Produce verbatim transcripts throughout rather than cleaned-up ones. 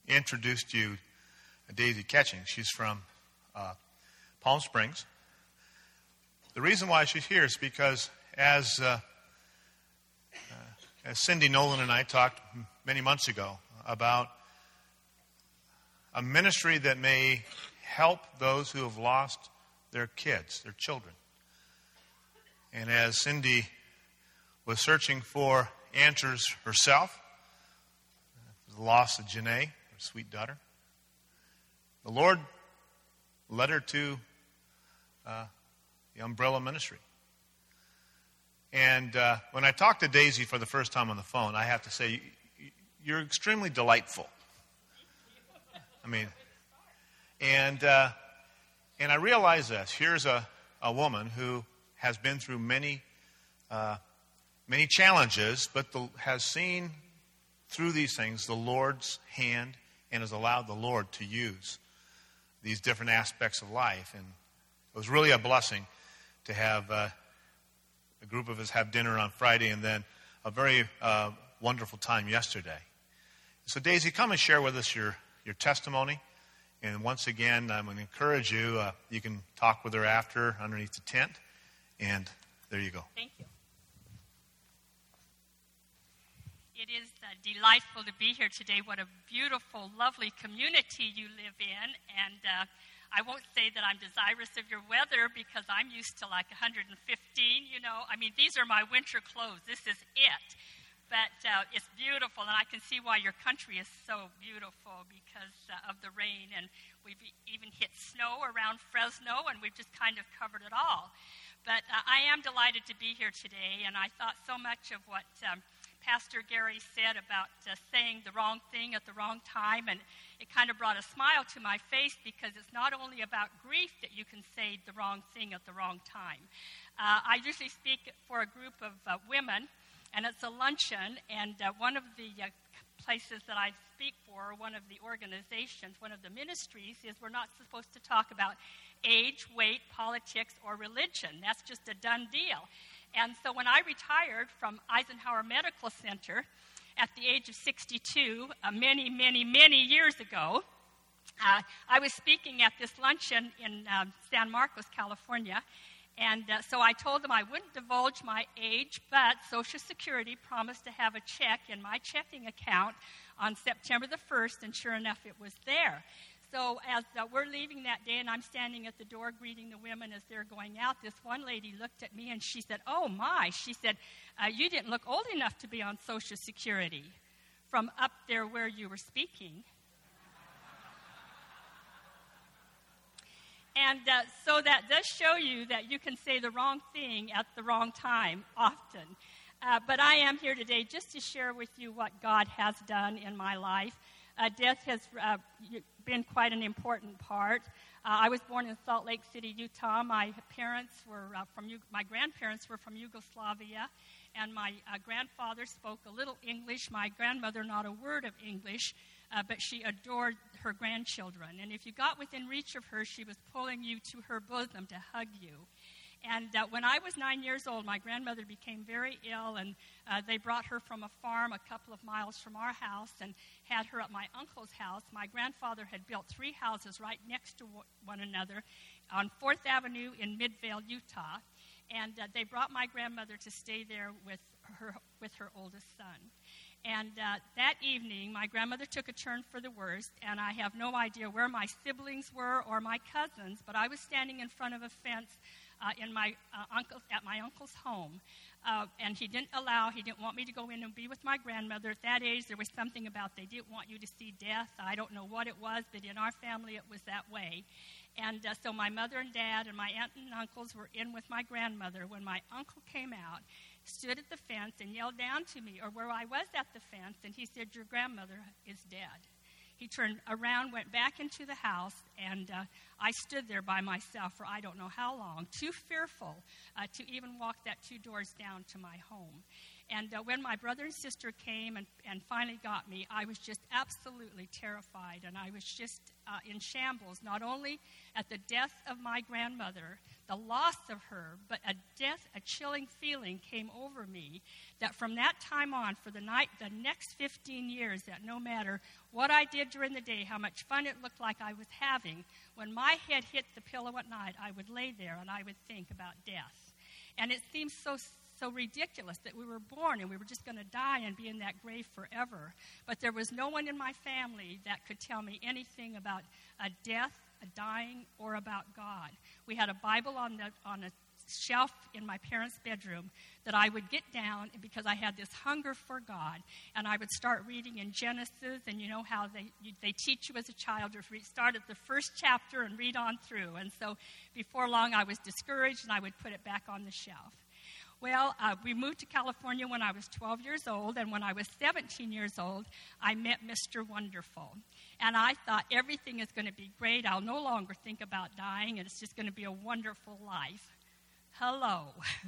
introduced you to Daisy Catching. She's from uh, Palm Springs. The reason why she's here is because as uh, uh, as Cindy Nolan and I talked many months ago about a ministry that may help those who have lost their kids, their children. And as Cindy was searching for answers herself, the loss of Janae, her sweet daughter, the Lord led her to uh, the Umbrella Ministry. And uh, when I talked to Daisy for the first time on the phone, I have to say, you're extremely delightful. I mean, and uh, and I realize this. Here's a, a woman who has been through many uh, many challenges, but the, has seen through these things the Lord's hand and has allowed the Lord to use these different aspects of life. And it was really a blessing to have uh, a group of us have dinner on Friday and then a very uh, wonderful time yesterday. So Daisy, come and share with us your, your testimony. And once again, I'm going to encourage you. Uh, you can talk with her after underneath the tent. And there you go. Thank you. It is uh, delightful to be here today. What a beautiful, lovely community you live in. And uh, I won't say that I'm desirous of your weather because I'm used to like one hundred fifteen, you know. I mean, these are my winter clothes. This is it. But uh, it's beautiful, and I can see why your country is so beautiful because uh, of the rain. And we've even hit snow around Fresno, and we've just kind of covered it all. But uh, I am delighted to be here today, and I thought so much of what um, Pastor Gary said about uh, saying the wrong thing at the wrong time, and it kind of brought a smile to my face because it's not only about grief that you can say the wrong thing at the wrong time. Uh, I usually speak for a group of uh, women, and it's a luncheon, and uh, one of the uh, places that I speak for, one of the organizations, one of the ministries, is we're not supposed to talk about age, weight, politics, or religion. That's just a done deal. And so when I retired from Eisenhower Medical Center at the age of sixty-two, uh, many, many, many years ago, uh, I was speaking at this luncheon in um, San Marcos, California. And uh, so I told them I wouldn't divulge my age, but Social Security promised to have a check in my checking account on September the first, and sure enough, it was there. So as uh, we're leaving that day, and I'm standing at the door greeting the women as they're going out, this one lady looked at me and she said, "Oh my," she said, uh, "you didn't look old enough to be on Social Security from up there where you were speaking." And uh, so that does show you that you can say the wrong thing at the wrong time often. Uh, but I am here today just to share with you what God has done in my life. Uh, death has uh, been quite an important part. Uh, I was born in Salt Lake City, Utah. My parents were uh, from my grandparents were from Yugoslavia, and my uh, grandfather spoke a little English. My grandmother, not a word of English. Uh, but she adored her grandchildren. And if you got within reach of her, she was pulling you to her bosom to hug you. And uh, when I was nine years old, my grandmother became very ill, and uh, they brought her from a farm a couple of miles from our house and had her at my uncle's house. My grandfather had built three houses right next to one another on fourth Avenue in Midvale, Utah. And uh, they brought my grandmother to stay there with her, with her oldest son. And uh, that evening, my grandmother took a turn for the worst, and I have no idea where my siblings were or my cousins, but I was standing in front of a fence uh, in my uh, uncle at my uncle's home, uh, and he didn't allow, he didn't want me to go in and be with my grandmother. At that age, there was something about they didn't want you to see death. I don't know what it was, but in our family, it was that way. And uh, so my mother and dad and my aunt and uncles were in with my grandmother. When my uncle came out, stood at the fence and yelled down to me, or where I was at the fence, and he said, "Your grandmother is dead." He turned around, went back into the house, and uh, I stood there by myself for I don't know how long, too fearful uh, to even walk that two doors down to my home. And uh, when my brother and sister came and, and finally got me, I was just absolutely terrified. And I was just uh, in shambles, not only at the death of my grandmother, the loss of her, but a death, a chilling feeling came over me that from that time on, for the night, the next fifteen years, that no matter what I did during the day, how much fun it looked like I was having, when my head hit the pillow at night, I would lay there and I would think about death. And it seemed so so ridiculous that we were born and we were just going to die and be in that grave forever. But there was no one in my family that could tell me anything about a death, a dying, or about God. We had a Bible on the on a shelf in my parents' bedroom that I would get down because I had this hunger for God, and I would start reading in Genesis, and you know how they they teach you as a child to read, start at the first chapter and read on through. And so before long I was discouraged and I would put it back on the shelf. Well, uh, we moved to California when I was twelve years old, and when I was seventeen years old, I met Mister Wonderful. And I thought everything is going to be great. I'll no longer think about dying, and it's just going to be a wonderful life. Hello.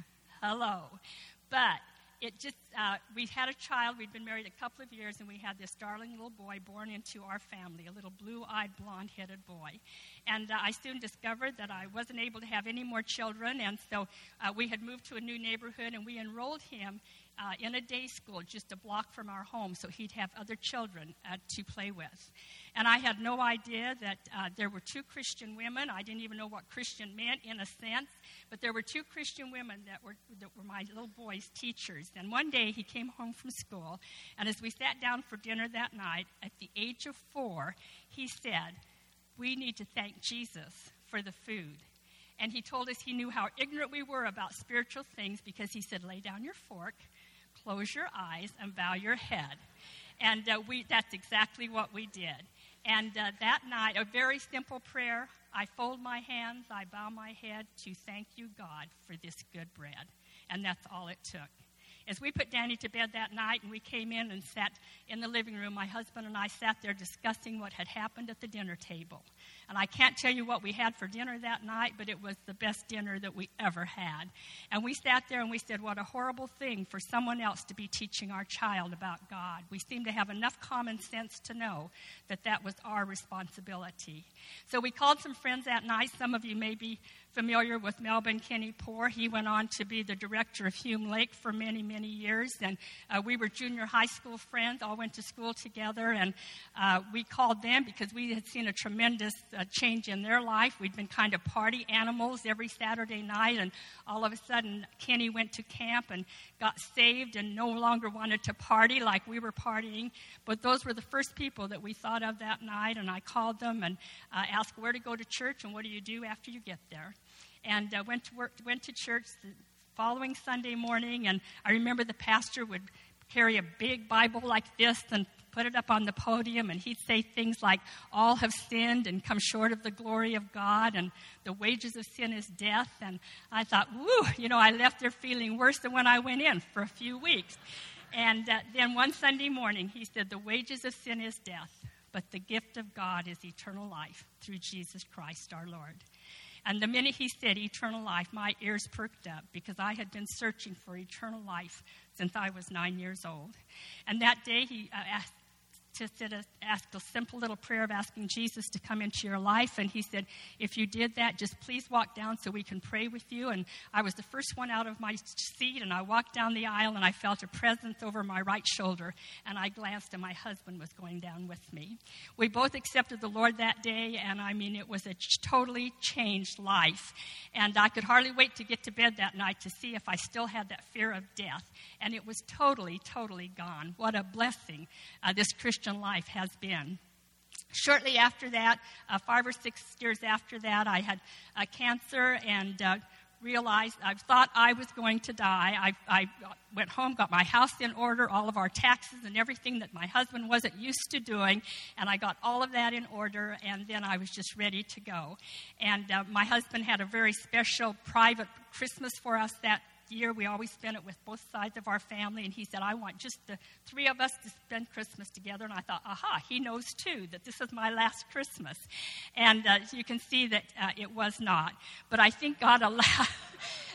Hello. But it just, uh, we had a child. We'd been married a couple of years, and we had this darling little boy born into our family, a little blue-eyed, blonde-headed boy. And uh, I soon discovered that I wasn't able to have any more children, and so uh, we had moved to a new neighborhood, and we enrolled him uh, in a day school just a block from our home so he'd have other children uh, to play with. And I had no idea that uh, there were two Christian women. I didn't even know what Christian meant in a sense, but there were two Christian women that were that were my little boy's teachers. And one day he came home from school, and as we sat down for dinner that night, at the age of four, he said, "We need to thank Jesus for the food." And he told us he knew how ignorant we were about spiritual things because he said, "Lay down your fork, close your eyes, and bow your head." And uh, we that's exactly what we did. And uh, that night, a very simple prayer, I fold my hands, I bow my head to thank you, God, for this good bread. And that's all it took. As we put Danny to bed that night and we came in and sat in the living room, my husband and I sat there discussing what had happened at the dinner table. And I can't tell you what we had for dinner that night, but it was the best dinner that we ever had. And we sat there and we said, what a horrible thing for someone else to be teaching our child about God. We seemed to have enough common sense to know that that was our responsibility. So we called some friends that night. Some of you may be familiar with Melvin Kenny Poore. He went on to be the director of Hume Lake for many, many years. And uh, we were junior high school friends, all went to school together. And uh, we called them because we had seen a tremendous uh, change in their life. We'd been kind of party animals every Saturday night. And all of a sudden, Kenny went to camp and got saved and no longer wanted to party like we were partying. But those were the first people that we thought of that night. And I called them and uh, asked where to go to church and what do you do after you get there. And uh, went to work, went to church the following Sunday morning, and I remember the pastor would carry a big Bible like this and put it up on the podium, and he'd say things like, all have sinned and come short of the glory of God, and the wages of sin is death. And I thought, woo, you know, I left there feeling worse than when I went in for a few weeks. And uh, then one Sunday morning, he said, the wages of sin is death, but the gift of God is eternal life through Jesus Christ our Lord. And the minute he said eternal life, my ears perked up because I had been searching for eternal life since I was nine years old. And that day he uh, asked, just did a, asked a simple little prayer of asking Jesus to come into your life. And he said, if you did that, just please walk down so we can pray with you. And I was the first one out of my seat, and I walked down the aisle, and I felt a presence over my right shoulder. And I glanced, and my husband was going down with me. We both accepted the Lord that day, and I mean, it was a totally changed life. And I could hardly wait to get to bed that night to see if I still had that fear of death. And it was totally, totally gone. What a blessing uh, this Christian life has been. Shortly after that, uh, five or six years after that, I had uh, cancer and uh, realized I thought I was going to die. I, I went home, got my house in order, all of our taxes and everything that my husband wasn't used to doing, and I got all of that in order, and then I was just ready to go. And uh, my husband had a very special private Christmas for us that year. We always spent it with both sides of our family, and he said, I want just the three of us to spend Christmas together. And I thought, aha, he knows too that this is my last Christmas. And uh, you can see that uh, it was not. But I think God allowed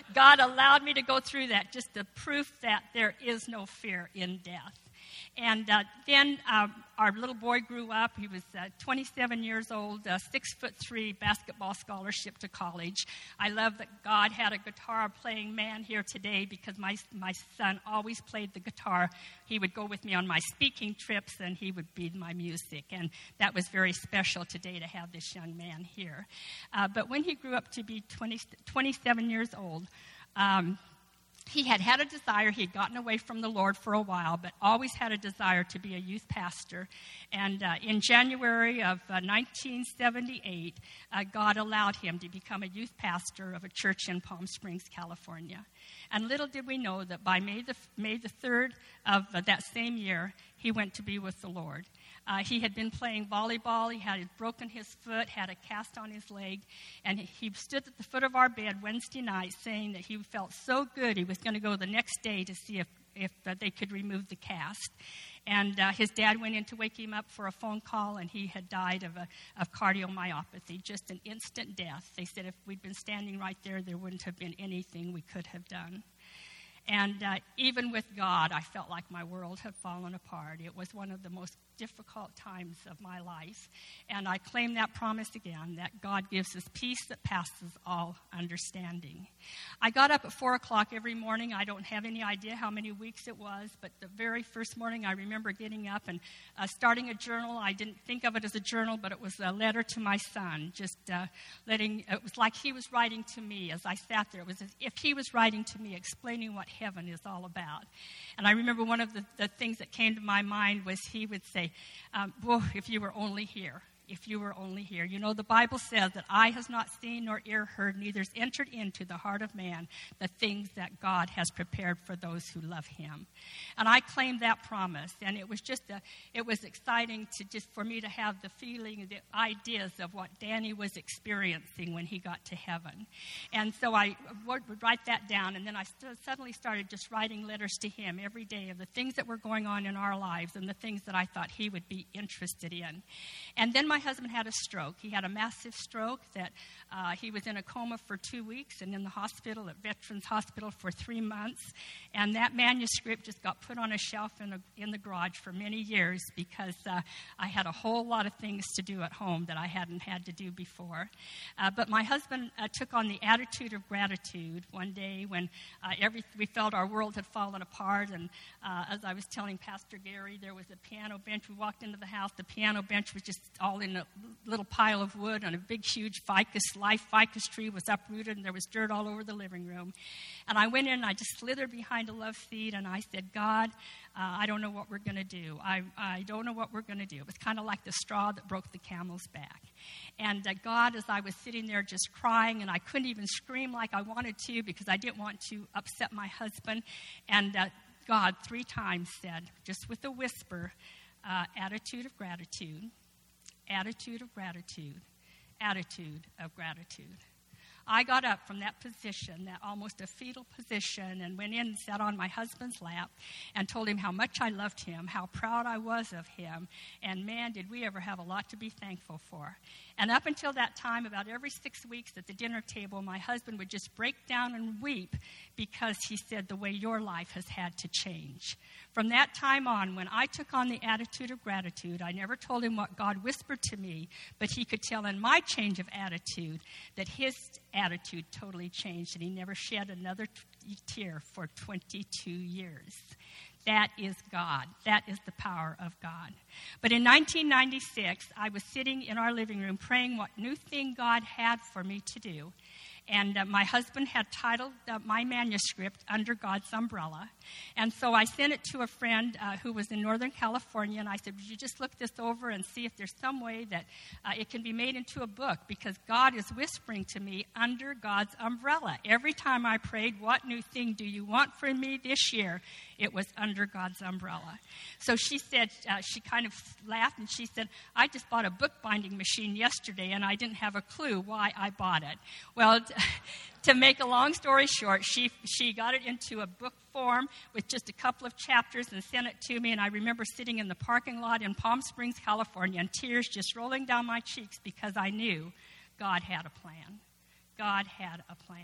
God allowed me to go through that, just the proof that there is no fear in death. And uh, then um, our little boy grew up. He was uh, twenty-seven years old, uh, six foot three, basketball scholarship to college. I love that God had a guitar-playing man here today because my my son always played the guitar. He would go with me on my speaking trips, and he would be my music. And that was very special today to have this young man here. Uh, but when he grew up to be twenty, twenty-seven years old, um, he had had a desire. He had gotten away from the Lord for a while, but always had a desire to be a youth pastor. And uh, in January of uh, nineteen seventy-eight, uh, God allowed him to become a youth pastor of a church in Palm Springs, California. And little did we know that by May the, May the third of uh, that same year, he went to be with the Lord. Uh, he had been playing volleyball. He had broken his foot, had a cast on his leg, and he stood at the foot of our bed Wednesday night saying that he felt so good he was going to go the next day to see if, if uh, they could remove the cast. And uh, his dad went in to wake him up for a phone call, and he had died of, a, of cardiomyopathy, just an instant death. They said if we'd been standing right there, there wouldn't have been anything we could have done. And uh, even with God, I felt like my world had fallen apart. It was one of the most difficult times of my life. And I claim that promise again, that God gives us peace that passes all understanding. I got up at four o'clock every morning. I don't have any idea how many weeks it was, but the very first morning I remember getting up and uh, starting a journal. I didn't think of it as a journal, but it was a letter to my son, just uh, letting, it was like he was writing to me as I sat there. It was as if he was writing to me, explaining what heaven is all about. And I remember one of the, the things that came to my mind was he would say, um, "Boy, if you were only here. If you were only here." You know, the Bible says that eye has not seen nor ear heard, neither has entered into the heart of man the things that God has prepared for those who love him. And I claim that promise. And it was just a, it was exciting to just for me to have the feeling, the ideas of what Danny was experiencing when he got to heaven. And so I would, would write that down, and then I st- suddenly started just writing letters to him every day of the things that were going on in our lives and the things that I thought he would be interested in. And then my husband had a stroke. He had a massive stroke that uh, he was in a coma for two weeks and in the hospital at Veterans Hospital for three months. And that manuscript just got put on a shelf in, a, in the garage for many years because uh, I had a whole lot of things to do at home that I hadn't had to do before. Uh, but my husband uh, took on the attitude of gratitude one day when uh, every, we felt our world had fallen apart. And uh, as I was telling Pastor Gary, there was a piano bench. We walked into the house. The piano bench was just all in a little pile of wood, and a big, huge ficus, live ficus tree was uprooted, and there was dirt all over the living room. And I went in, and I just slithered behind a love seat, and I said, "God, uh, I don't know what we're going to do. I, I don't know what we're going to do." It was kind of like the straw that broke the camel's back. And uh, God, as I was sitting there just crying, and I couldn't even scream like I wanted to because I didn't want to upset my husband, and uh, God three times said, just with a whisper, uh, attitude of gratitude. Attitude of gratitude, attitude of gratitude. I got up from that position, that almost a fetal position, and went in and sat on my husband's lap and told him how much I loved him, how proud I was of him, and man, did we ever have a lot to be thankful for. And up until that time, about every six weeks at the dinner table, my husband would just break down and weep because he said, "The way your life has had to change." From that time on, when I took on the attitude of gratitude, I never told him what God whispered to me, but he could tell in my change of attitude that his attitude totally changed, and he never shed another t- tear for twenty-two years. That is God. That is the power of God. But in nineteen ninety-six, I was sitting in our living room praying what new thing God had for me to do. And uh, my husband had titled uh, my manuscript Under God's Umbrella. And so I sent it to a friend uh, who was in Northern California, and I said, "Would you just look this over and see if there's some way that uh, it can be made into a book? Because God is whispering to me, under God's umbrella. Every time I prayed, what new thing do you want from me this year? It was under God's umbrella." So she said, uh, she kind of laughed, and she said, "I just bought a bookbinding machine yesterday, and I didn't have a clue why I bought it." Well, t- to make a long story short, she she got it into a book form with just a couple of chapters and sent it to me, and I remember sitting in the parking lot in Palm Springs, California, and tears just rolling down my cheeks because I knew God had a plan. God had a plan.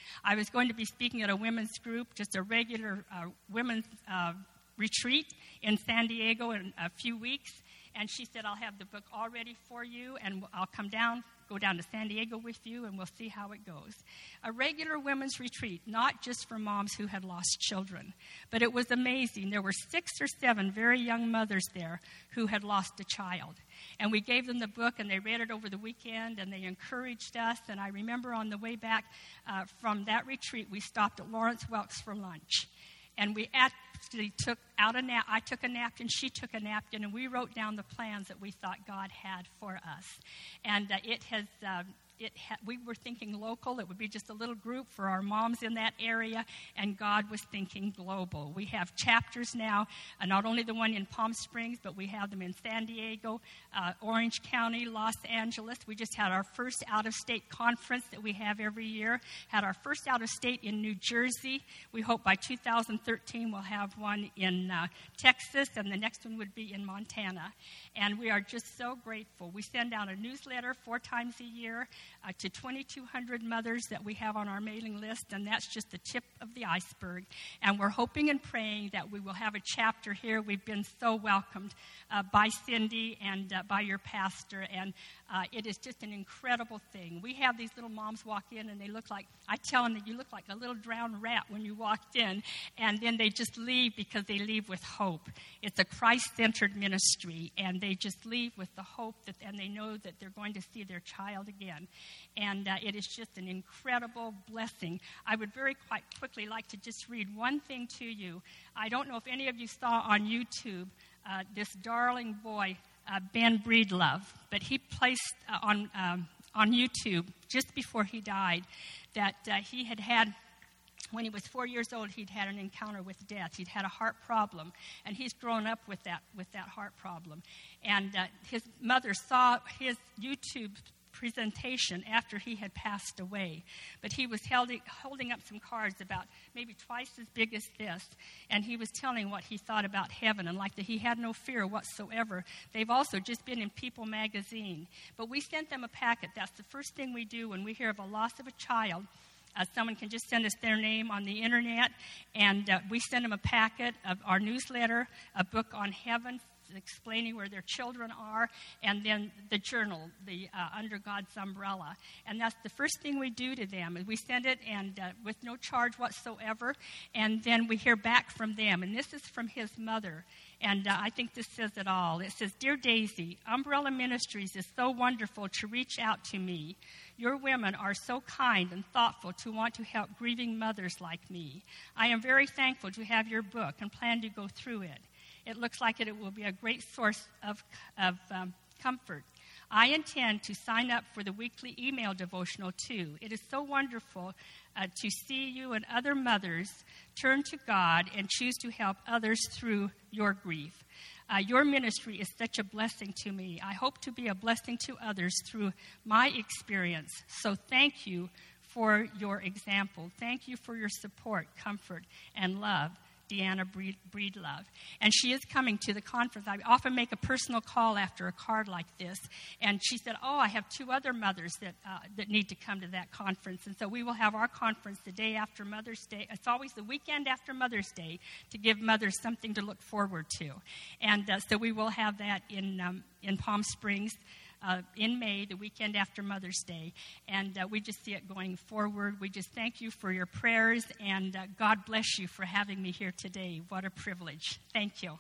I was going to be speaking at a women's group, just a regular uh, women's uh, retreat in San Diego in a few weeks. And she said, I'll have the book all ready for you, and I'll come down, go down to San Diego with you, and we'll see how it goes. A regular women's retreat, not just for moms who had lost children. But it was amazing. There were six or seven very young mothers there who had lost a child. And we gave them the book, and they read it over the weekend, and they encouraged us. And I remember on the way back uh, from that retreat, we stopped at Lawrence Welk's for lunch. And we actually took out a nap. I took a napkin, she took a napkin, and we wrote down the plans that we thought God had for us. And uh, it has, uh, it ha- we were thinking local. It would be just a little group for our moms in that area, and God was thinking global. We have chapters now, uh, not only the one in Palm Springs, but we have them in San Diego, uh, Orange County, Los Angeles. We just had our first out-of-state conference that we have every year, had our first out-of-state in New Jersey. We hope by two thousand thirteen we'll have one in uh, Texas, and the next one would be in Montana. And we are just so grateful. We send out a newsletter four times a year uh, to twenty-two hundred mothers that we have on our mailing list, and that's just the tip of the iceberg. And we're hoping and praying that we will have a chapter here. We've been so welcomed uh, by Cindy and uh, by your pastor, and uh, it is just an incredible thing. We have these little moms walk in, and they look like, I tell them that you look like a little drowned rat when you walked in, and then they just leave because they leave with hope. It's a Christ-centered ministry, and they just leave with the hope that, and they know that they're going to see their child again. And uh, it is just an incredible blessing. I would very quite quickly like to just read one thing to you. I don't know if any of you saw on YouTube uh, this darling boy, uh, Ben Breedlove, but he placed uh, on um, on YouTube just before he died that uh, he had had, when he was four years old, he'd had an encounter with death. He'd had a heart problem, and he's grown up with that with that heart problem. And uh, his mother saw his YouTube presentation after he had passed away. But he was held, holding up some cards about maybe twice as big as this, and he was telling what he thought about heaven, and like that he had no fear whatsoever. They've also just been in People magazine. But we sent them a packet. That's the first thing we do when we hear of a loss of a child. Uh, someone can just send us their name on the internet, and uh, we send them a packet of our newsletter, a book on heaven, explaining where their children are, and then the journal, the uh, Under God's Umbrella. And that's the first thing we do to them. We send it and uh, with no charge whatsoever, and then we hear back from them. And this is from his mother. And uh, I think this says it all. It says, "Dear Daisy, Umbrella Ministries is so wonderful to reach out to me. Your women are so kind and thoughtful to want to help grieving mothers like me. I am very thankful to have your book and plan to go through it. It looks like it will be a great source of, of um, comfort. I intend to sign up for the weekly email devotional, too. It is so wonderful uh, to see you and other mothers turn to God and choose to help others through your grief. Uh, your ministry is such a blessing to me. I hope to be a blessing to others through my experience. So thank you for your example. Thank you for your support, comfort, and love. Deanna Breedlove." And she is coming to the conference. I often make a personal call after a card like this. And she said, oh, I have two other mothers that uh, that need to come to that conference. And so we will have our conference the day after Mother's Day. It's always the weekend after Mother's Day to give mothers something to look forward to. And uh, so we will have that in um, in Palm Springs. Uh, in May, the weekend after Mother's Day. And uh, we just see it going forward. We just thank you for your prayers, and uh, God bless you for having me here today. What a privilege. Thank you.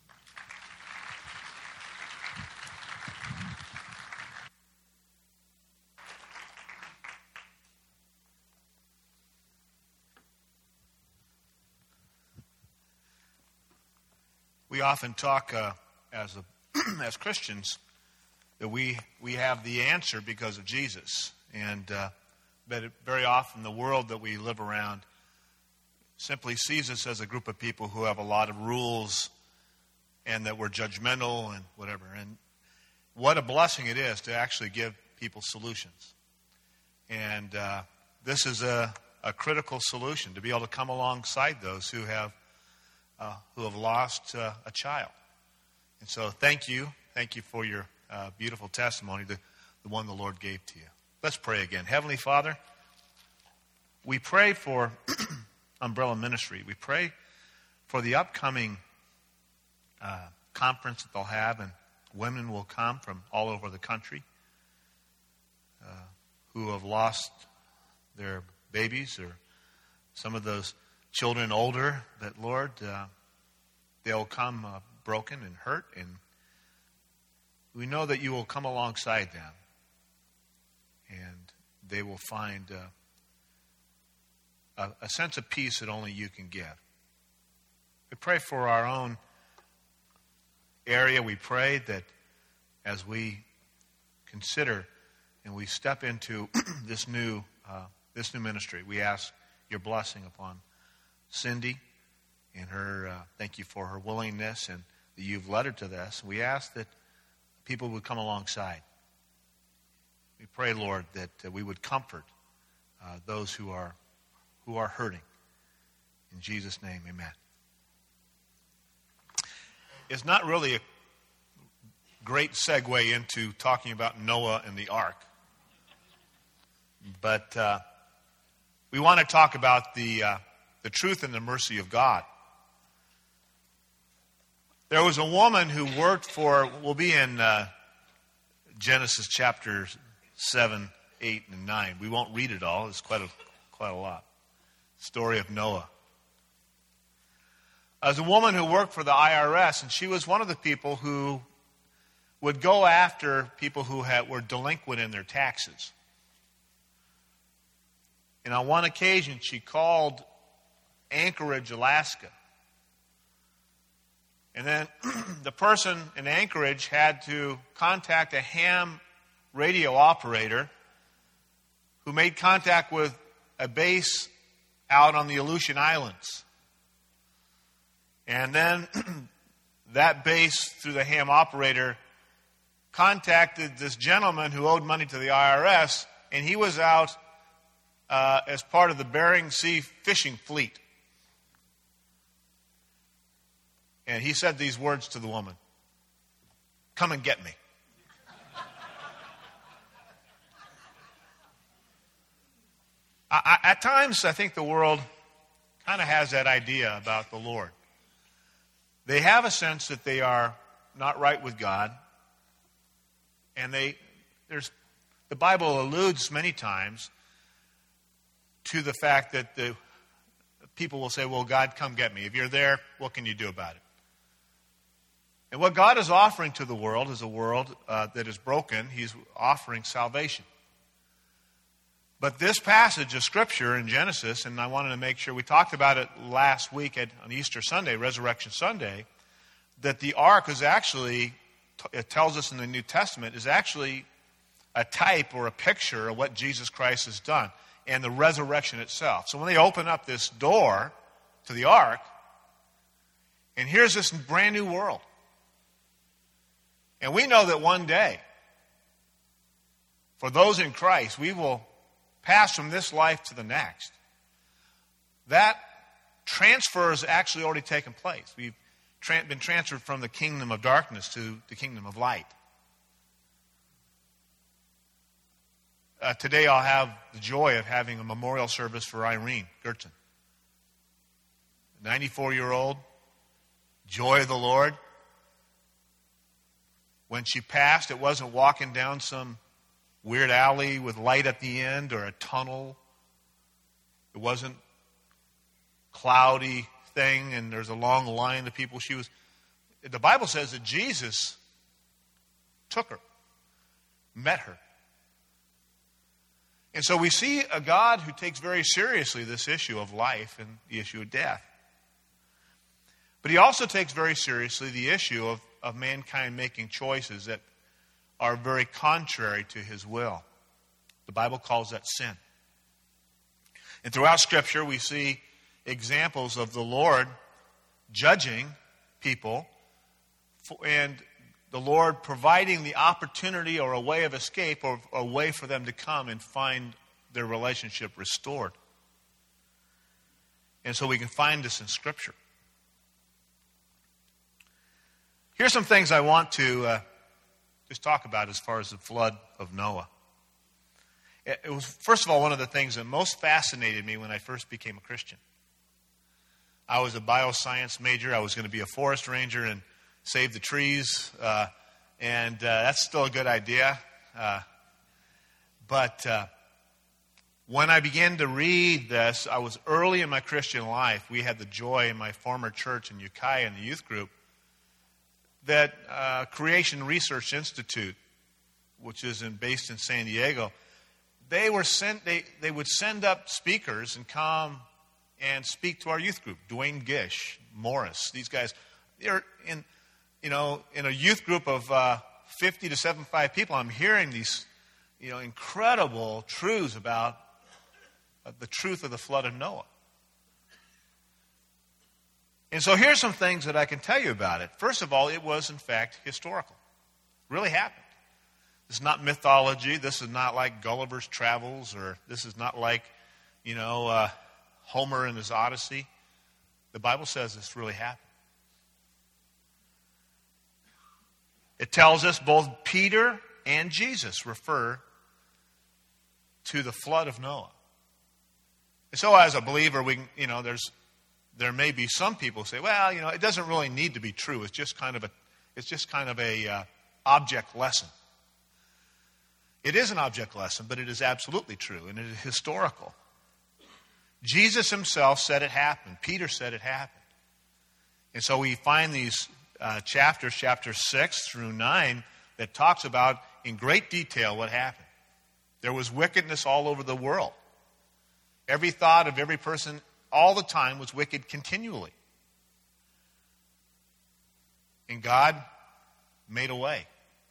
We often talk uh, as a, as Christians that we we have the answer because of Jesus. And uh, but it, very often the world that we live around simply sees us as a group of people who have a lot of rules and that we're judgmental and whatever. And what a blessing it is to actually give people solutions. And uh, this is a, a critical solution, to be able to come alongside those who have uh, who have lost uh, a child. And so thank you. Thank you for your Uh, beautiful testimony, the, the one the Lord gave to you. Let's pray again. Heavenly Father, we pray for Umbrella Ministry. We pray for the upcoming uh, conference that they'll have, and women will come from all over the country uh, who have lost their babies or some of those children older, that, Lord, uh, they'll come uh, broken and hurt, and we know that you will come alongside them, and they will find uh, a, a sense of peace that only you can give. We pray for our own area. We pray that as we consider and we step into this new uh, this new ministry, we ask your blessing upon Cindy and her. Uh, thank you for her willingness and that you've led her to this. We ask that people would come alongside. We pray, Lord, that uh, we would comfort uh, those who are who are hurting. In Jesus' name, amen. It's not really a great segue into talking about Noah and the ark. But uh, we want to talk about the uh, the truth and the mercy of God. There was a woman who worked for, we'll be in uh, Genesis chapters seven, eight, and nine. We won't read it all. It's quite a, quite a lot. Story of Noah. As a woman who worked for the I R S, and she was one of the people who would go after people who had, were delinquent in their taxes. And on one occasion, she called Anchorage, Alaska. And then the person in Anchorage had to contact a ham radio operator who made contact with a base out on the Aleutian Islands. And then that base, through the ham operator, contacted this gentleman who owed money to the I R S, and he was out uh, as part of the Bering Sea fishing fleet. And he said these words to the woman: "Come and get me." I, I, at times, I think the world kind of has that idea about the Lord. They have a sense that they are not right with God. And they, there's, the Bible alludes many times to the fact that the people will say, well, God, come get me. If you're there, what can you do about it? And what God is offering to the world is a world uh, that is broken. He's offering salvation. But this passage of Scripture in Genesis, and I wanted to make sure, we talked about it last week at, on Easter Sunday, Resurrection Sunday, that the ark is actually, it tells us in the New Testament, is actually a type or a picture of what Jesus Christ has done and the resurrection itself. So when they open up this door to the ark, and here's this brand new world. And we know that one day, for those in Christ, we will pass from this life to the next. That transfer has actually already taken place. We've tra- been transferred from the kingdom of darkness to the kingdom of light. Uh, today I'll have the joy of having a memorial service for Irene Gertzen. ninety-four-year-old, joy of the Lord. When she passed, it wasn't walking down some weird alley with light at the end or a tunnel. It wasn't cloudy thing and there's a long line of people. She was. The Bible says that Jesus took her, met her. And so we see a God who takes very seriously this issue of life and the issue of death. But he also takes very seriously the issue of, of mankind making choices that are very contrary to his will. The Bible calls that sin. And throughout Scripture, we see examples of the Lord judging people and the Lord providing the opportunity or a way of escape or a way for them to come and find their relationship restored. And so we can find this in Scripture. Here's some things I want to uh, just talk about as far as the flood of Noah. It, it was, first of all, one of the things that most fascinated me when I first became a Christian. I was a bioscience major. I was going to be a forest ranger and save the trees. Uh, and uh, that's still a good idea. Uh, but uh, when I began to read this, I was early in my Christian life. We had the joy in my former church in Ukiah in the youth group that uh, Creation Research Institute, which is in, based in San Diego, they were sent. They, they would send up speakers and come and speak to our youth group. Dwayne Gish, Morris, these guys. They're in, you know, in a youth group of uh, fifty to seventy-five people. I'm hearing these, you know, incredible truths about uh, the truth of the flood of Noah. And so here's some things that I can tell you about it. First of all, it was in fact historical. It really happened. This is not mythology. This is not like Gulliver's Travels, or this is not like, you know, uh, Homer and his Odyssey. The Bible says this really happened. It tells us both Peter and Jesus refer to the flood of Noah. And so as a believer, we can, you know, there's there may be some people who say, well, you know, it doesn't really need to be true. It's just kind of a it's just kind of a uh, object lesson. It is an object lesson, but it is absolutely true, and it is historical. Jesus himself said it happened. Peter said it happened. And so we find these uh, chapters, chapter six through nine, that talks about in great detail what happened. There was wickedness all over the world. Every thought of every person all the time was wicked continually. And God made a way.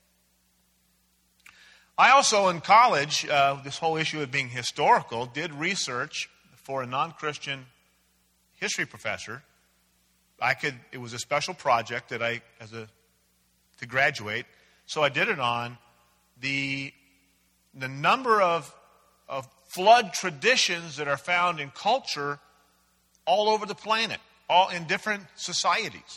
I also, in college, uh, this whole issue of being historical, did research for a non-Christian history professor. I could. It was a special project that I, as a, to graduate. So I did it on the the number of of flood traditions that are found in culture all over the planet, all in different societies.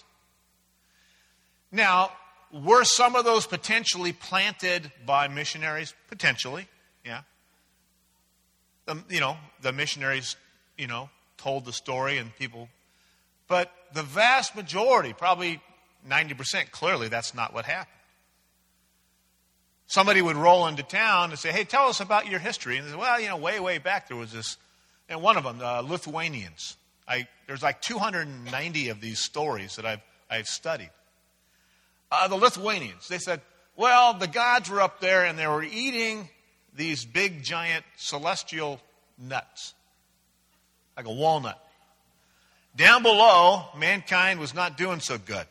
Now, were some of those potentially planted by missionaries? Potentially, yeah. The, you know, the missionaries, you know, told the story and people. But the vast majority, probably ninety percent, clearly that's not what happened. Somebody would roll into town and say, hey, tell us about your history. And they say, well, you know, way, way back there was this, and one of them, the Lithuanians. I, there's like two hundred ninety of these stories that I've, I've studied. Uh, the Lithuanians, they said, well, the gods were up there and they were eating these big, giant celestial nuts, like a walnut. Down below, mankind was not doing so good.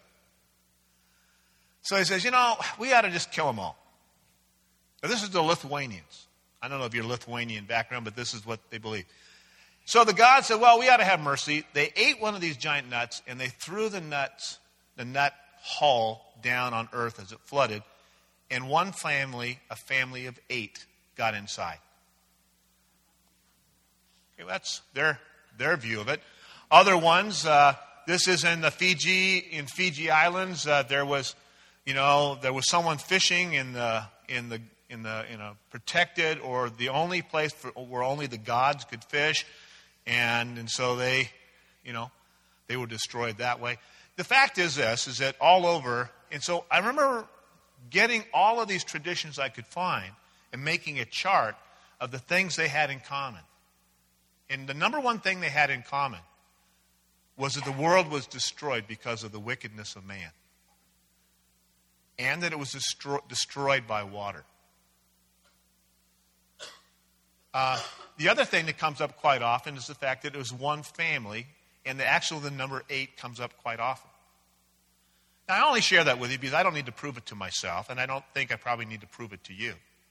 So he says, you know, we ought to just kill them all. Now, this is the Lithuanians. I don't know if you're Lithuanian background, but this is what they believe. So the gods said, well, we ought to have mercy. They ate one of these giant nuts, and they threw the nuts, the nut hull down on earth as it flooded, and one family, a family of eight, got inside. Okay, that's their their view of it. Other ones, uh, this is in the Fiji, in Fiji Islands. Uh, there was, you know, there was someone fishing in the in the in the in a protected or the only place for, where only the gods could fish, and and so they, you know, they were destroyed that way. The fact is this: is that all over, and so I remember getting all of these traditions I could find and making a chart of the things they had in common. And the number one thing they had in common was that the world was destroyed because of the wickedness of man. And that it was destro- destroyed by water. Uh, the other thing that comes up quite often is the fact that it was one family, and the, actually the number eight comes up quite often. Now, I only share that with you because I don't need to prove it to myself, and I don't think I probably need to prove it to you.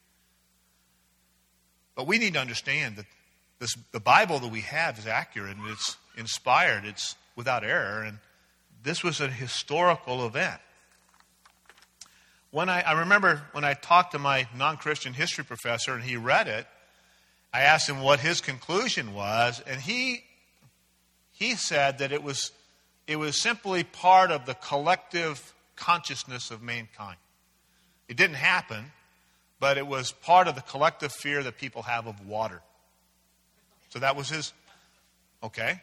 But we need to understand that this, the Bible that we have is accurate, and it's inspired, it's without error, and this was a historical event. When I, I remember when I talked to my non-Christian history professor and he read it, I asked him what his conclusion was, and he he said that it was it was simply part of the collective consciousness of mankind. It didn't happen, but it was part of the collective fear that people have of water. So that was his, okay.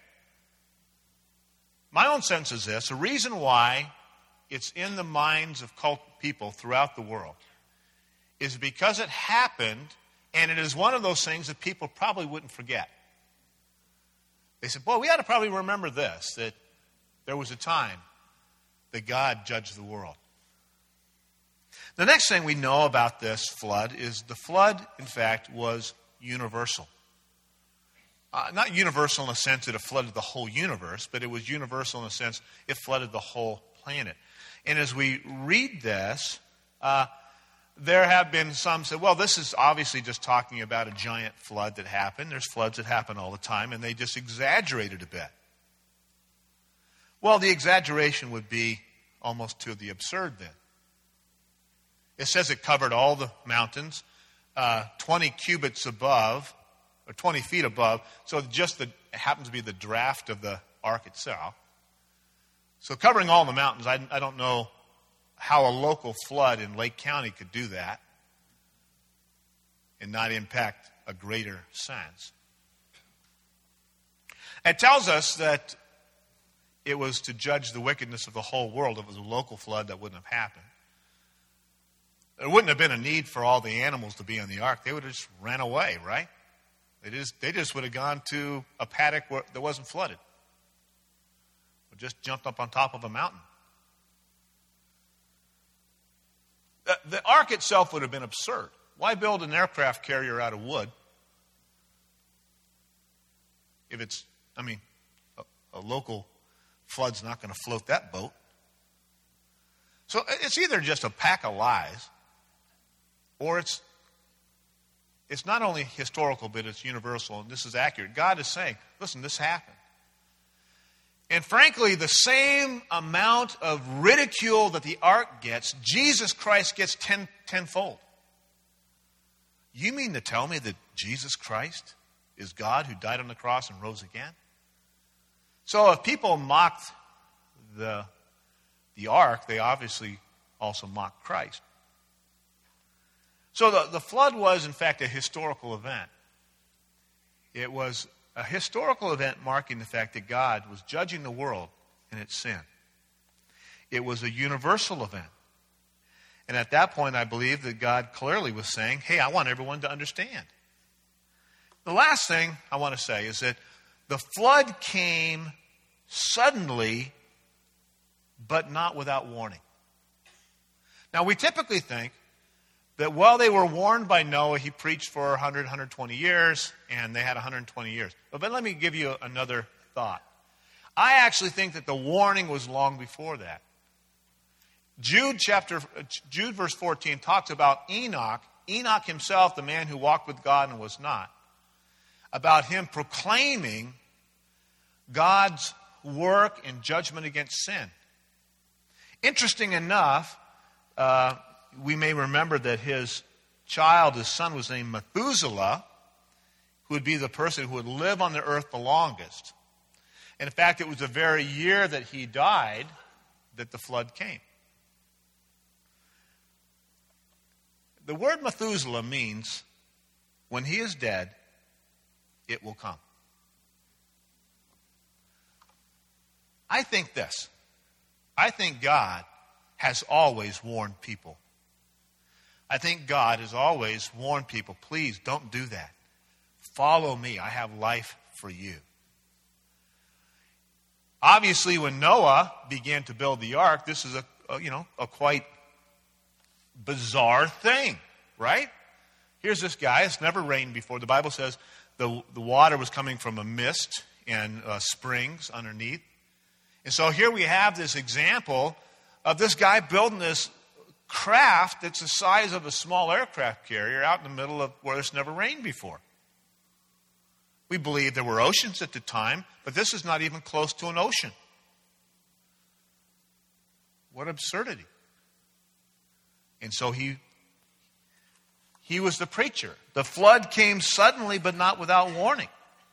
My own sense is this: the reason why it's in the minds of cult people throughout the world is because it happened, and it is one of those things that people probably wouldn't forget. They said, boy, we ought to probably remember this, that there was a time that God judged the world. The next thing we know about this flood is the flood, in fact, was universal. Uh, not universal in the sense that it flooded the whole universe, but it was universal in the sense it flooded the whole planet. And as we read this, uh, there have been some say, well, this is obviously just talking about a giant flood that happened. There's floods that happen all the time, and they just exaggerated a bit. Well, the exaggeration would be almost to the absurd then. It says it covered all the mountains, uh, twenty cubits above, or twenty feet above, so just the, it happens to be the draft of the ark itself. So covering all the mountains, I, I don't know how a local flood in Lake County could do that and not impact a greater sense. It tells us that it was to judge the wickedness of the whole world. If it was a local flood, that wouldn't have happened. There wouldn't have been a need for all the animals to be on the ark. They would have just ran away, right? They just, they just would have gone to a paddock where, that wasn't flooded. Or just jumped up on top of a mountain. The, the ark itself would have been absurd. Why build an aircraft carrier out of wood if it's, I mean, a, a local flood's not going to float that boat. So it's either just a pack of lies, or it's it's not only historical, but it's universal, and this is accurate. God is saying, listen, this happened. And frankly, the same amount of ridicule that the ark gets, Jesus Christ gets ten, tenfold. You mean to tell me that Jesus Christ is God who died on the cross and rose again? So if people mocked the, the ark, they obviously also mocked Christ. So the, the flood was, in fact, a historical event. It was a historical event marking the fact that God was judging the world in its sin. It was a universal event. And at that point, I believe that God clearly was saying, hey, I want everyone to understand. The last thing I want to say is that the flood came suddenly, but not without warning. Now, we typically think that while they were warned by Noah, he preached for one hundred, one hundred twenty years, and they had one hundred twenty years. But, but let me give you another thought. I actually think that the warning was long before that. Jude chapter, Jude verse fourteen talks about Enoch, Enoch himself, the man who walked with God and was not, about him proclaiming God's work and judgment against sin. Interesting enough, uh, we may remember that his child, his son, was named Methuselah, who would be the person who would live on the earth the longest. And in fact, it was the very year that he died that the flood came. The word Methuselah means, when he is dead, it will come. I think this. I think God has always warned people. I think God has always warned people, please don't do that. Follow me. I have life for you. Obviously, when Noah began to build the ark, this is a, a you know a quite bizarre thing, right? Here's this guy. It's never rained before. The Bible says the the water was coming from a mist and uh, springs underneath. And so here we have this example of this guy building this craft that's the size of a small aircraft carrier out in the middle of where it's never rained before. We believe there were oceans at the time, but this is not even close to an ocean. What absurdity. And so he he was the preacher. The flood came suddenly, but not without warning.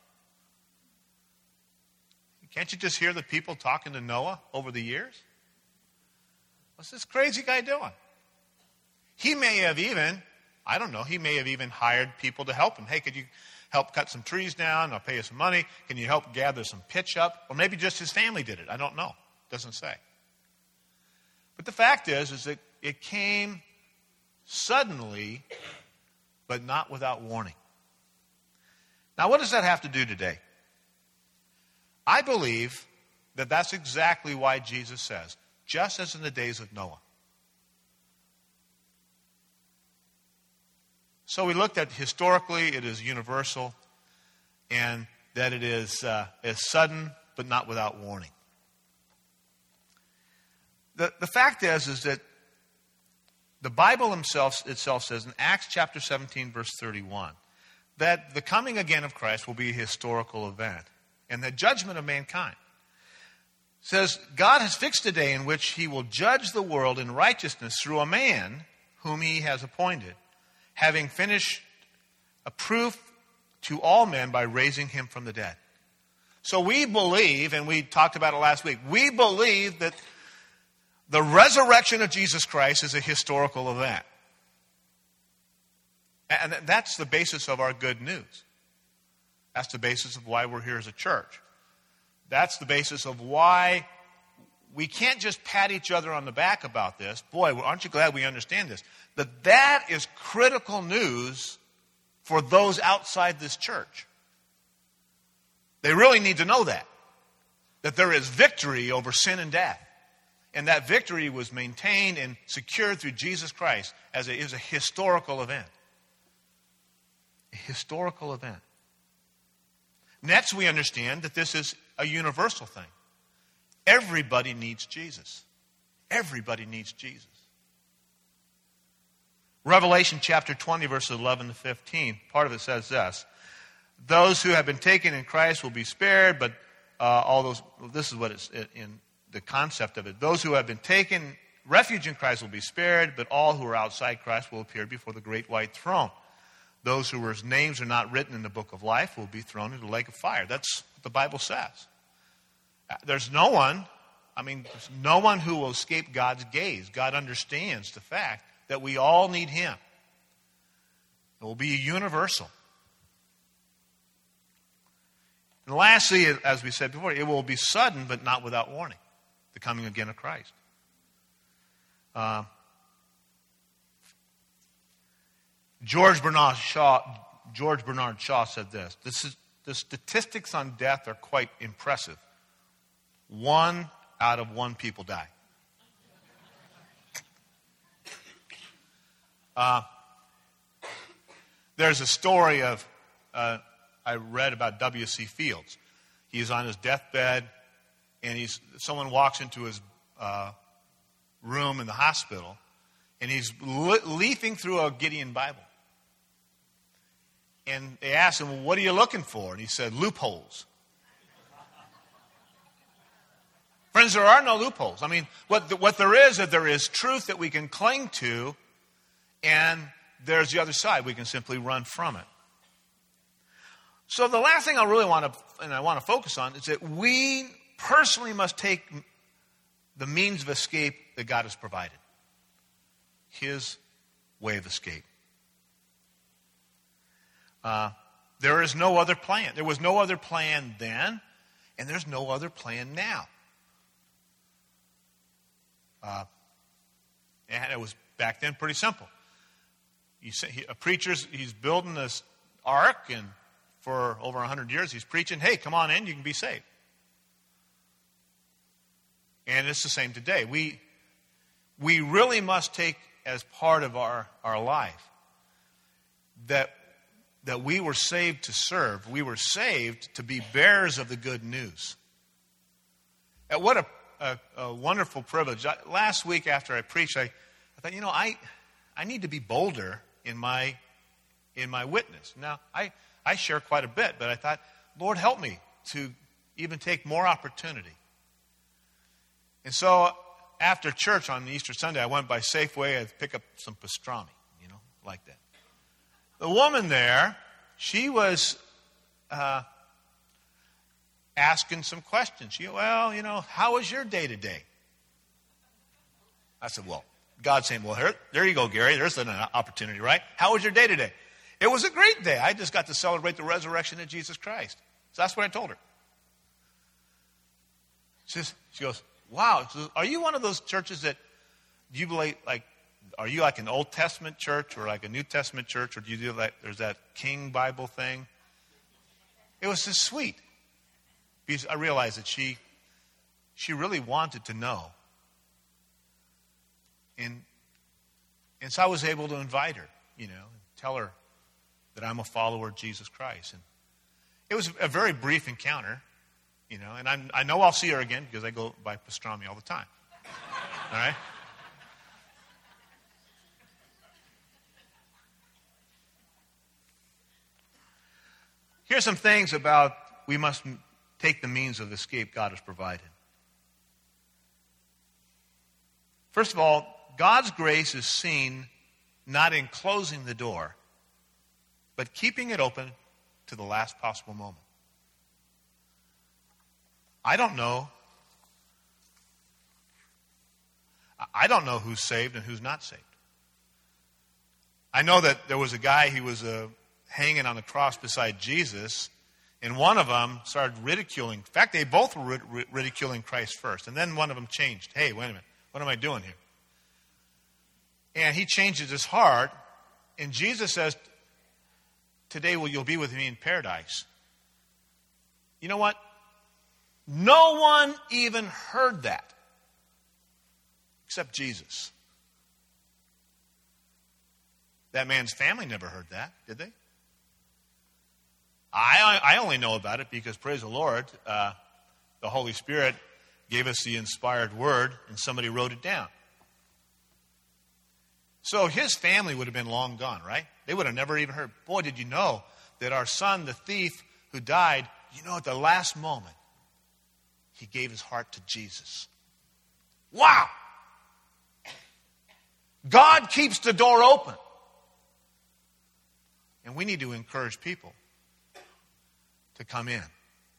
Can't you just hear the people talking to Noah over the years? What's this crazy guy doing? He may have even, I don't know. He may have even hired people to help him. Hey, could you help cut some trees down? I'll pay you some money. Can you help gather some pitch up? Or maybe just his family did it. I don't know. Doesn't say. But the fact is, is that it came suddenly, but not without warning. Now, what does that have to do today? I believe that that's exactly why Jesus says, just as in the days of Noah. So we looked at historically, it is universal, and that it is, uh, is sudden, but not without warning. The, the fact is, is that the Bible himself, itself says in Acts chapter seventeen, verse thirty-one, that the coming again of Christ will be a historical event, and the judgment of mankind. It says, God has fixed a day in which he will judge the world in righteousness through a man whom he has appointed, having finished a proof to all men by raising him from the dead. So we believe, and we talked about it last week, we believe that the resurrection of Jesus Christ is a historical event. And that's the basis of our good news. That's the basis of why we're here as a church. That's the basis of why we can't just pat each other on the back about this. Boy, aren't you glad we understand this? That that is critical news for those outside this church. They really need to know that. That there is victory over sin and death. And that victory was maintained and secured through Jesus Christ as a, is a historical event. A historical event. Next, we understand that this is a universal thing. Everybody needs Jesus. Everybody needs Jesus. Revelation chapter twenty, verses eleven to fifteen, part of it says this. Those who have been taken in Christ will be spared, but uh, all those, this is what it's in the concept of it. Those who have been taken refuge in Christ will be spared, but all who are outside Christ will appear before the great white throne. Those whose names are not written in the book of life will be thrown into the lake of fire. That's what the Bible says. There's no one, I mean, there's no one who will escape God's gaze. God understands the fact that we all need him. It will be universal. And lastly, as we said before, it will be sudden but not without warning. The coming again of Christ. Uh, George Bernard Shaw, George Bernard Shaw said this. This is, the statistics on death are quite impressive. One out of one people die. Uh, there's a story of, uh, I read about W C Fields. He's on his deathbed, and he's someone walks into his uh, room in the hospital, and he's le- leafing through a Gideon Bible. And they asked him, well, what are you looking for? And he said, loopholes. Friends, there are no loopholes. I mean, what, the, what there is, that there is truth that we can cling to, and there's the other side. We can simply run from it. So the last thing I really want to, and I want to focus on, is that we personally must take the means of escape that God has provided. His way of escape. Uh, there is no other plan. There was no other plan then, and there's no other plan now. Uh, and it was back then pretty simple. You say, he, a preacher's, he's building this ark, and for over a hundred years he's preaching, hey, come on in, you can be saved. And it's the same today. We, we really must take as part of our, our life that, that we were saved to serve. We were saved to be bearers of the good news. And what a, a, a wonderful privilege. I, last week after I preached, I, I thought, you know, I, I need to be bolder in my, in my witness. Now, I, I share quite a bit, but I thought, Lord, help me to even take more opportunity. And so after church on Easter Sunday, I went by Safeway to pick up some pastrami, you know, like that. The woman there, she was uh, asking some questions. She, well, you know, how was your day today? I said, well, God saying, well, here, there you go, Gary. There's an opportunity, right? How was your day today? It was a great day. I just got to celebrate the resurrection of Jesus Christ. So that's what I told her. She, says, she goes, wow, so are you one of those churches that, do you believe, like, are you like an Old Testament church or like a New Testament church, or do you do like, there's that King Bible thing? It was just sweet. Because I realized that she, she really wanted to know. And, and so I was able to invite her, you know, and tell her that I'm a follower of Jesus Christ. And it was a very brief encounter, you know, and I'm, I know I'll see her again because I go by pastrami all the time. All right? Here's some things about we must take the means of escape God has provided. First of all, God's grace is seen not in closing the door, but keeping it open to the last possible moment. I don't know. I don't know who's saved and who's not saved. I know that there was a guy who was uh, hanging on the cross beside Jesus, and one of them started ridiculing. In fact, they both were ridiculing Christ first, and then one of them changed. Hey, wait a minute. What am I doing here? And he changes his heart, and Jesus says, today will you'll be with me in paradise. You know what? No one even heard that except Jesus. That man's family never heard that, did they? I, I only know about it because, praise the Lord, uh, the Holy Spirit gave us the inspired word, and somebody wrote it down. So his family would have been long gone, right? They would have never even heard. Boy, did you know that our son, the thief who died, you know, at the last moment, he gave his heart to Jesus. Wow! God keeps the door open. And we need to encourage people to come in.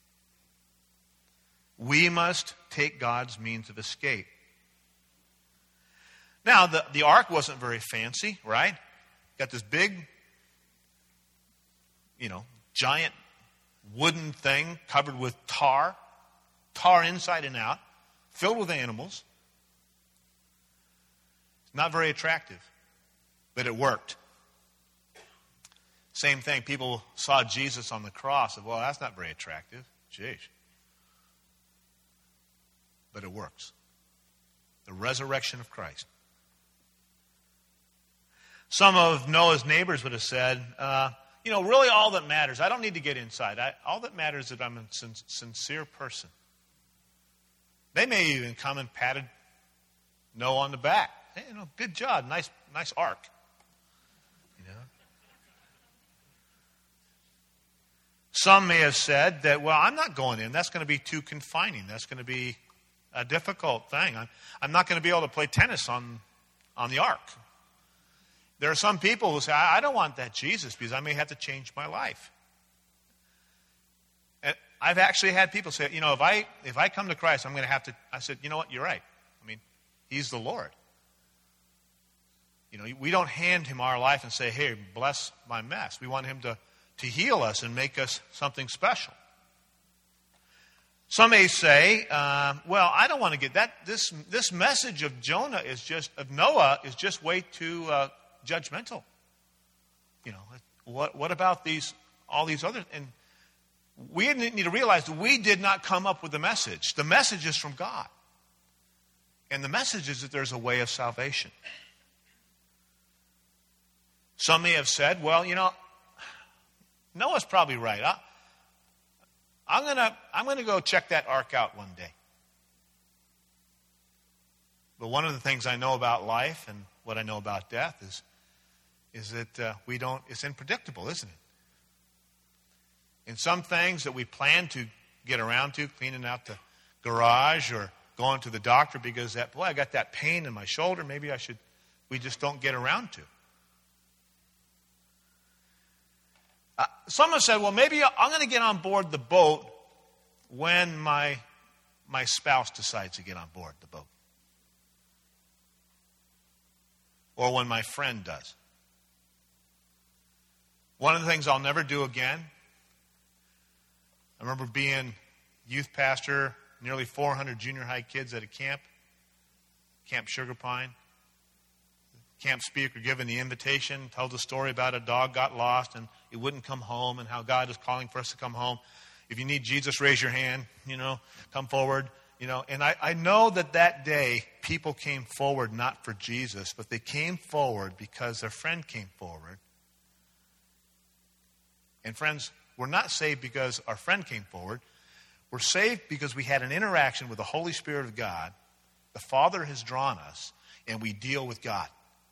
We must take God's means of escape. Now, the, the ark wasn't very fancy, right? Got this big, you know, giant wooden thing covered with tar, tar inside and out, filled with animals. It's not very attractive, but it worked. Same thing, people saw Jesus on the cross and, well, that's not very attractive. Jeez. But it works. The resurrection of Christ. Some of Noah's neighbors would have said, uh, you know, really all that matters, I don't need to get inside. I, all that matters is that I'm a sin- sincere person. They may even come and patted Noah on the back. Hey, you know, good job, nice, nice ark. You know. Some may have said that, well, I'm not going in. That's going to be too confining. That's going to be a difficult thing. I'm, I'm not going to be able to play tennis on, on the ark. There are some people who say, I, I don't want that Jesus because I may have to change my life. And I've actually had people say, you know, if I if I come to Christ, I'm going to have to. I said, you know what? You're right. I mean, He's the Lord. You know, we don't hand Him our life and say, hey, bless my mess. We want Him to, to heal us and make us something special. Some may say, uh, well, I don't want to get that. This this message of Jonah is just, of Noah is just way too uh, judgmental. You know, what what about these, all these other, and we need to realize that we did not come up with the message. The message is from God. And the message is that there's a way of salvation. Some may have said, well, you know, Noah's probably right. I, I'm gonna I'm gonna go check that ark out one day. But one of the things I know about life and what I know about death is, is that uh, we don't. It's unpredictable, isn't it? And some things that we plan to get around to, cleaning out the garage or going to the doctor because that boy, I got that pain in my shoulder. Maybe I should. We just don't get around to. Uh, someone said, well, maybe I'm going to get on board the boat when my my spouse decides to get on board the boat. or when my friend does. One of the things I'll never do again, I remember being youth pastor, nearly four hundred junior high kids at a camp, Camp Sugar Pine. Camp speaker giving the invitation, tells a story about a dog got lost and it wouldn't come home and how God is calling for us to come home. If you need Jesus, raise your hand, you know, come forward. You know, and I, I know that that day people came forward not for Jesus, but they came forward because their friend came forward. And friends, we're not saved because our friend came forward. We're saved because we had an interaction with the Holy Spirit of God. The Father has drawn us, and we deal with God.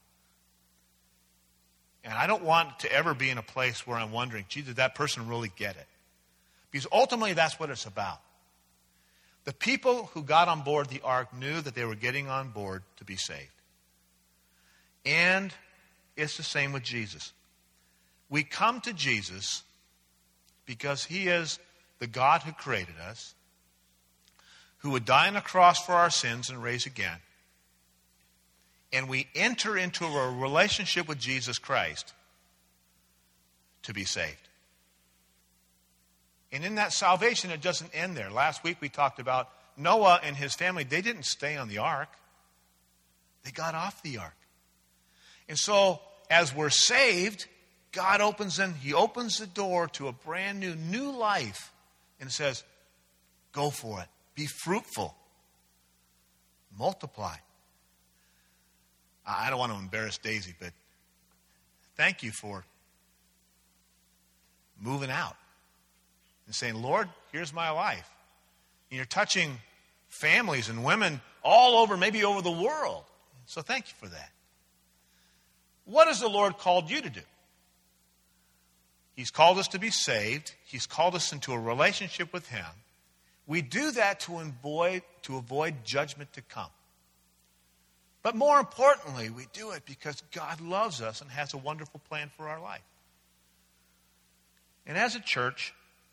And I don't want to ever be in a place where I'm wondering, gee, did that person really get it? Because ultimately that's what it's about. The people who got on board the ark knew that they were getting on board to be saved. And it's the same with Jesus. We come to Jesus because he is the God who created us, who would die on a cross for our sins and rise again. And we enter into a relationship with Jesus Christ to be saved. And in that salvation, it doesn't end there. Last week we talked about Noah and his family. They didn't stay on the ark. They got off the ark. And so, as we're saved, God opens in, he opens the door to a brand new, new life and says, go for it. Be fruitful. Multiply. I don't want to embarrass Daisy, but thank you for moving out and saying, Lord, here's my life. And you're touching families and women all over, maybe over the world. So thank you for that. What has the Lord called you to do? He's called us to be saved. He's called us into a relationship with him. We do that to avoid, to avoid judgment to come. But more importantly, we do it because God loves us and has a wonderful plan for our life. And as a church,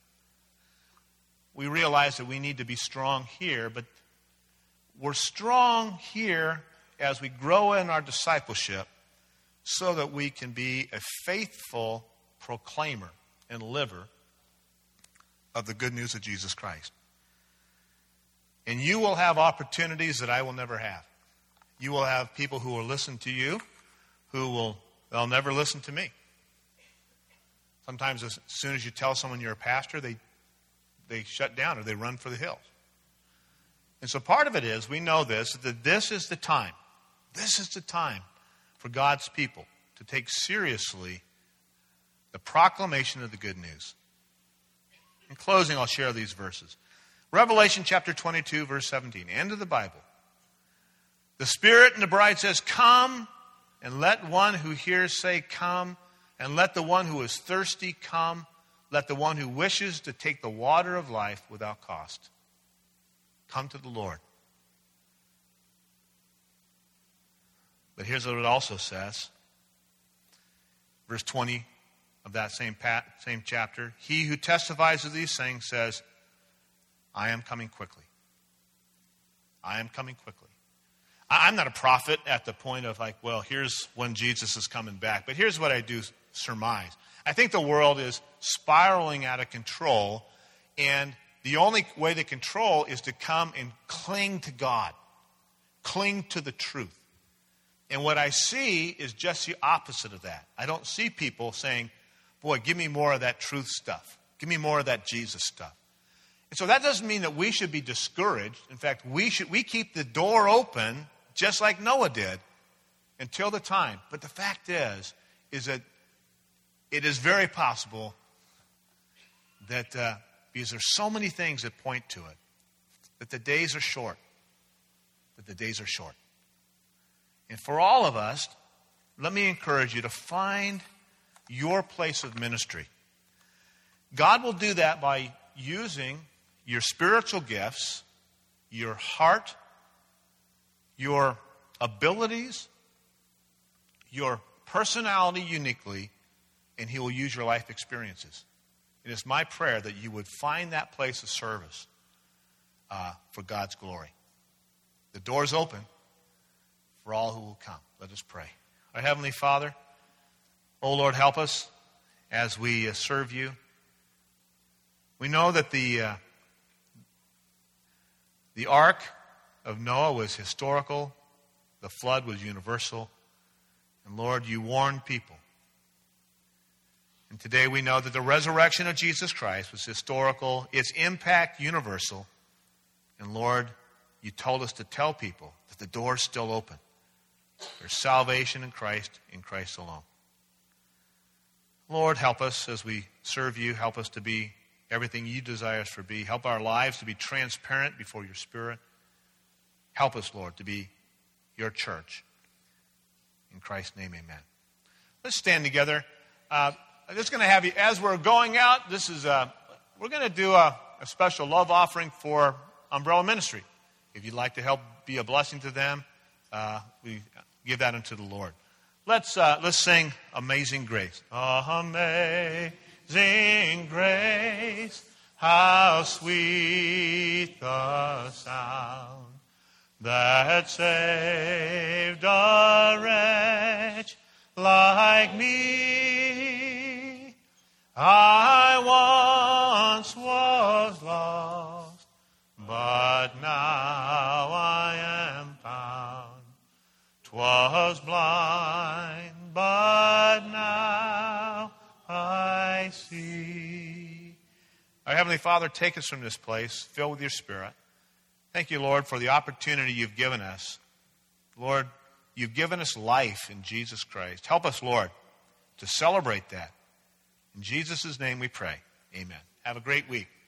we realize that we need to be strong here, but we're strong here as we grow in our discipleship so that we can be a faithful proclaimer and liver of the good news of Jesus Christ. And you will have opportunities that I will never have. You will have people who will listen to you who will, they'll never listen to me. Sometimes as soon as you tell someone you're a pastor, they they shut down or they run for the hills. And so part of it is, we know this, that this is the time. This is the time for God's people to take seriously the proclamation of the good news. In closing, I'll share these verses. Revelation chapter twenty-two, verse seventeen, end of the Bible. The Spirit and the bride says, come, and let one who hears say, come, and let the one who is thirsty come. Let the one who wishes to take the water of life without cost. Come to the Lord. But here's what it also says. Verse twenty of that same pat, same chapter. He who testifies of these things says, I am coming quickly. I am coming quickly. I'm not a prophet at the point of like, well, here's when Jesus is coming back. But here's what I do surmise. I think the world is spiraling out of control, and the only way to control is to come and cling to God. Cling to the truth. And what I see is just the opposite of that. I don't see people saying, boy, give me more of that truth stuff. Give me more of that Jesus stuff. And so that doesn't mean that we should be discouraged. In fact, we should we keep the door open just like Noah did until the time. But the fact is, is that it is very possible that, uh, because there's so many things that point to it, that the days are short. That the days are short. And for all of us, let me encourage you to find your place of ministry. God will do that by using your spiritual gifts, your heart, your abilities, your personality uniquely, and he will use your life experiences. It is my prayer that you would find that place of service uh, for God's glory. The door's open for all who will come. Let us pray. Our Heavenly Father, oh Lord, help us as we uh, serve you. We know that the uh, the ark of Noah was historical. The flood was universal. And Lord, you warned people. And today we know that the resurrection of Jesus Christ was historical, its impact universal. And Lord, you told us to tell people that the door's still open. There's salvation in Christ, in Christ alone. Lord, help us as we serve you. Help us to be everything you desire us to be. Help our lives to be transparent before your Spirit. Help us, Lord, to be your church. In Christ's name, amen. Let's stand together. Uh, I'm just going to have you, as we're going out, this is uh, we're going to do a, a special love offering for Umbrella Ministry. If you'd like to help be a blessing to them, uh, we give that unto the Lord. Let's uh, let's sing Amazing Grace. Amazing grace, how sweet the sound that saved a wretch like me. I once was lost, but now I am found. 'Twas blind, but now I see. Our Heavenly Father, take us from this place, filled with your Spirit. Thank you, Lord, for the opportunity you've given us. Lord, you've given us life in Jesus Christ. Help us, Lord, to celebrate that. In Jesus' name we pray. Amen. Have a great week.